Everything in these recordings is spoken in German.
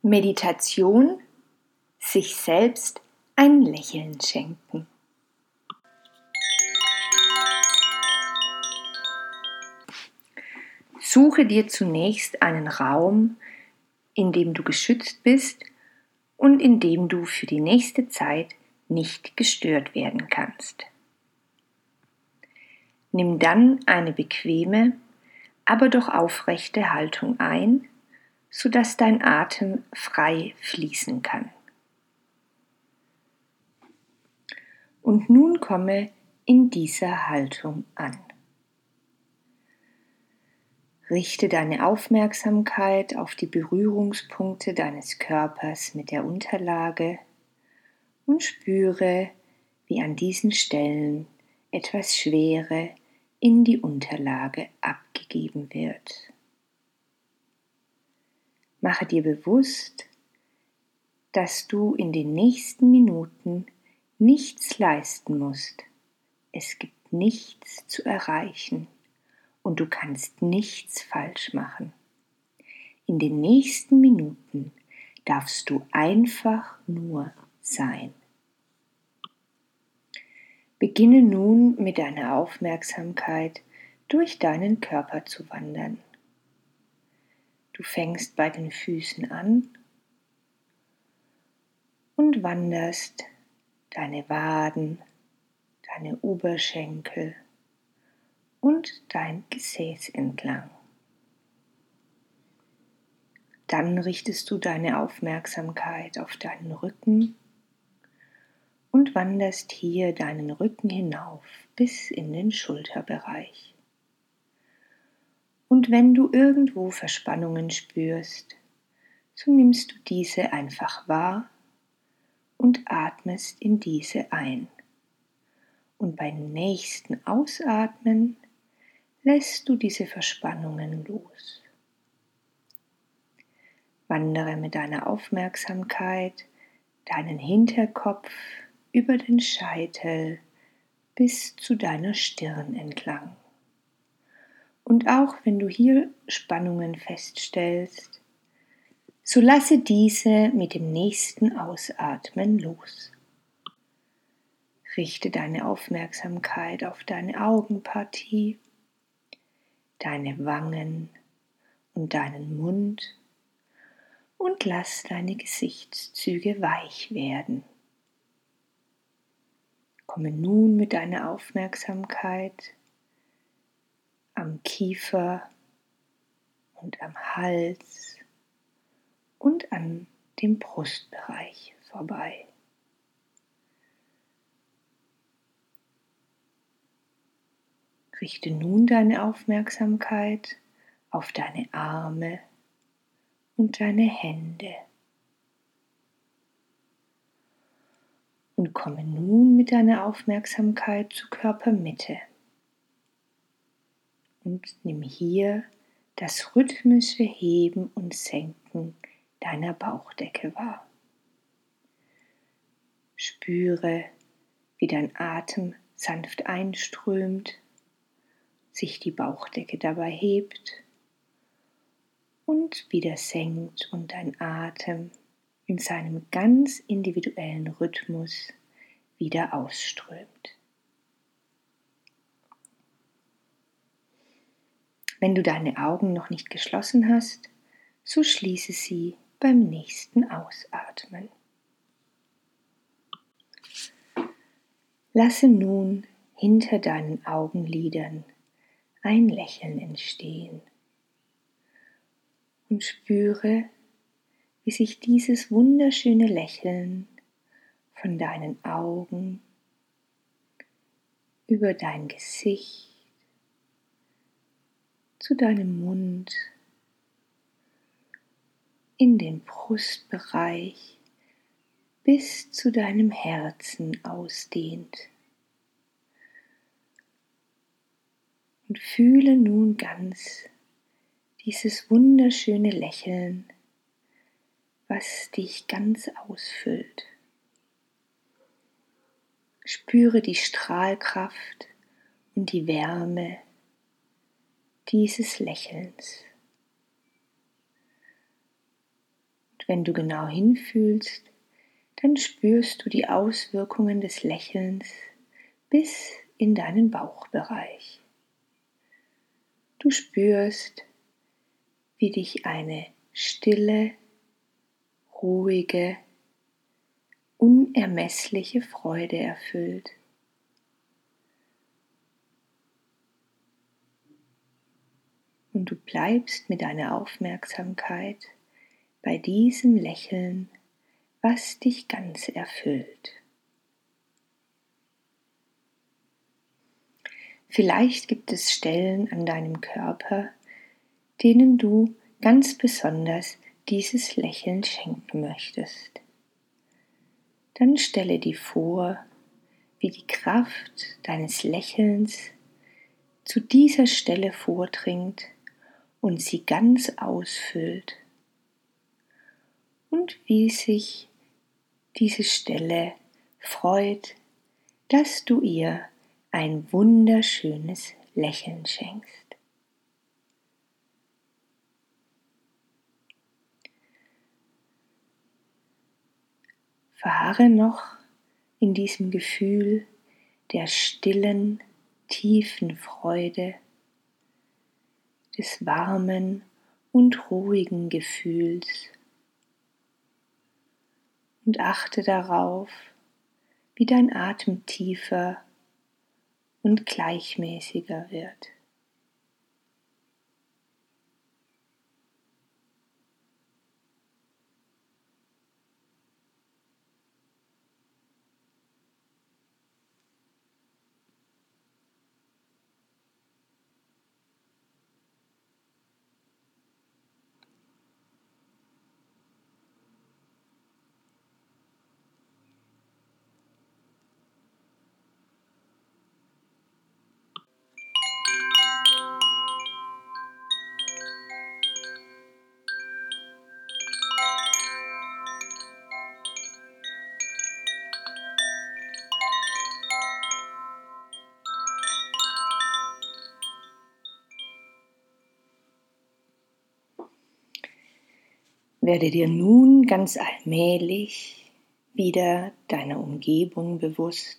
Meditation, sich selbst ein Lächeln schenken. Suche dir zunächst einen Raum, in dem du geschützt bist und in dem du für die nächste Zeit nicht gestört werden kannst. Nimm dann eine bequeme, aber doch aufrechte Haltung ein, sodass dein Atem frei fließen kann. Und nun komme in dieser Haltung an. Richte deine Aufmerksamkeit auf die Berührungspunkte deines Körpers mit der Unterlage und spüre, wie an diesen Stellen etwas Schwere in die Unterlage abgegeben wird. Mache dir bewusst, dass du in den nächsten Minuten nichts leisten musst. Es gibt nichts zu erreichen und du kannst nichts falsch machen. In den nächsten Minuten darfst du einfach nur sein. Beginne nun mit deiner Aufmerksamkeit durch deinen Körper zu wandern. Du fängst bei den Füßen an und wanderst deine Waden, deine Oberschenkel und dein Gesäß entlang. Dann richtest du deine Aufmerksamkeit auf deinen Rücken und wanderst hier deinen Rücken hinauf bis in den Schulterbereich. Und wenn du irgendwo Verspannungen spürst, so nimmst du diese einfach wahr und atmest in diese ein. Und beim nächsten Ausatmen lässt du diese Verspannungen los. Wandere mit deiner Aufmerksamkeit deinen Hinterkopf über den Scheitel bis zu deiner Stirn entlang. Und auch wenn du hier Spannungen feststellst, so lasse diese mit dem nächsten Ausatmen los. Richte deine Aufmerksamkeit auf deine Augenpartie, deine Wangen und deinen Mund und lass deine Gesichtszüge weich werden. Komme nun mit deiner Aufmerksamkeit am Kiefer und am Hals und an dem Brustbereich vorbei. Richte nun deine Aufmerksamkeit auf deine Arme und deine Hände. Und komme nun mit deiner Aufmerksamkeit zur Körpermitte. Und nimm hier das rhythmische Heben und Senken deiner Bauchdecke wahr. Spüre, wie dein Atem sanft einströmt, sich die Bauchdecke dabei hebt und wieder senkt und dein Atem in seinem ganz individuellen Rhythmus wieder ausströmt. Wenn du deine Augen noch nicht geschlossen hast, so schließe sie beim nächsten Ausatmen. Lasse nun hinter deinen Augenlidern ein Lächeln entstehen und spüre, wie sich dieses wunderschöne Lächeln von deinen Augen über dein Gesicht zu deinem Mund, in den Brustbereich bis zu deinem Herzen ausdehnt. Und fühle nun ganz dieses wunderschöne Lächeln, was dich ganz ausfüllt. Spüre die Strahlkraft und die Wärme dieses Lächelns. wenn du genau hinfühlst, dann spürst du die Auswirkungen des Lächelns bis in deinen Bauchbereich. Du spürst, wie dich eine stille, ruhige, unermessliche Freude erfüllt. Und du bleibst mit deiner Aufmerksamkeit bei diesem Lächeln, was dich ganz erfüllt. Vielleicht gibt es Stellen an deinem Körper, denen du ganz besonders dieses Lächeln schenken möchtest. Dann stelle dir vor, wie die Kraft deines Lächelns zu dieser Stelle vordringt und sie ganz ausfüllt und wie sich diese Stelle freut, dass du ihr ein wunderschönes Lächeln schenkst. Verharre noch in diesem Gefühl der stillen, tiefen Freude, des warmen und ruhigen Gefühls und achte darauf, wie dein Atem tiefer und gleichmäßiger wird. Werde dir nun ganz allmählich wieder deiner Umgebung bewusst.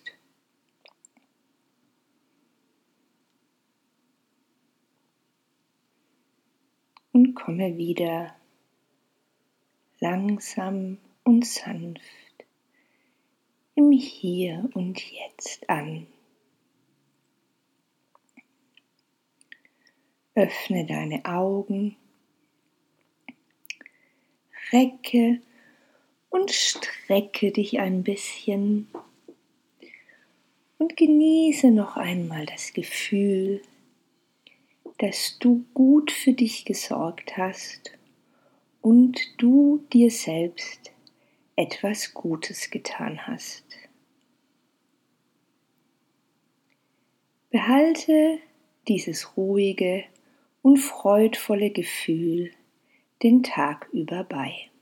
Und komme wieder langsam und sanft im Hier und Jetzt an. Öffne deine Augen, recke und strecke dich ein bisschen und genieße noch einmal das Gefühl, dass du gut für dich gesorgt hast und du dir selbst etwas Gutes getan hast. Behalte dieses ruhige und freudvolle Gefühl den Tag über bei.